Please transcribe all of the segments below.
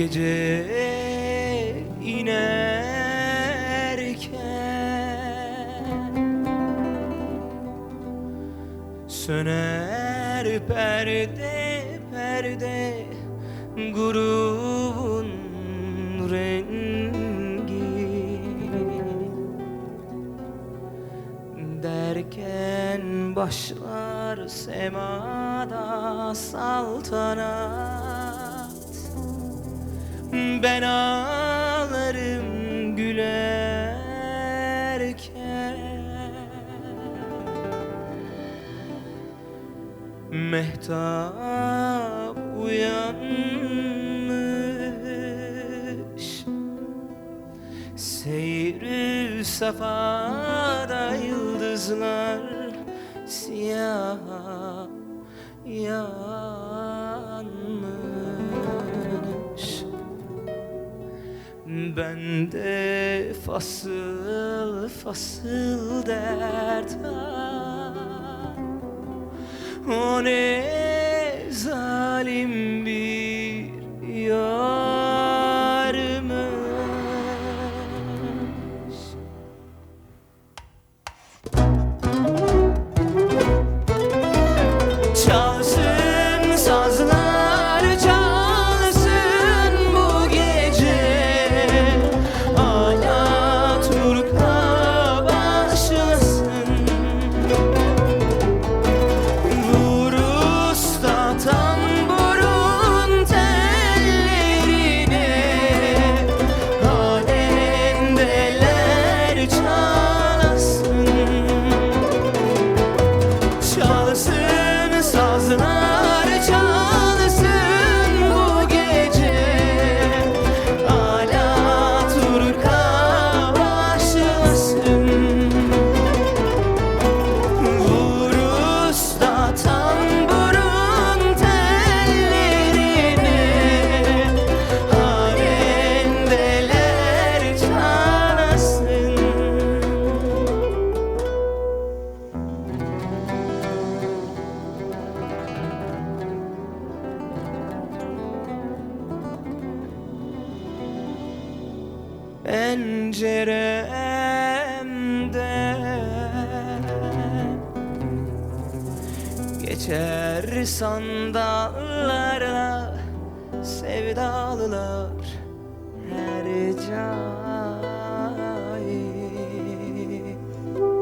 gece inerken söner perde perde grubun rengi derken başlar semada saltanat. Ben ağlarım gülerken, mehtap uyanmış, seyri safada yıldızlar siyah yanmış. Bende fasıl fasıl dert var. O ne zalim bir yarmış. Çalsın sazlar çalsın bu gece, Alaturka başlasın. Vur usta tamburun tellerine, alemdeler çalasın. Çalsın sazlar çalsın bu gece, Alaturka başlasın. Vur usta tamburun tellerine, alemdeler çalasın. Penceremden geçer sandallarla sevdalılar her cahil.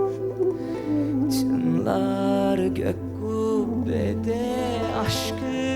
Çınlar gök kubbede aşkı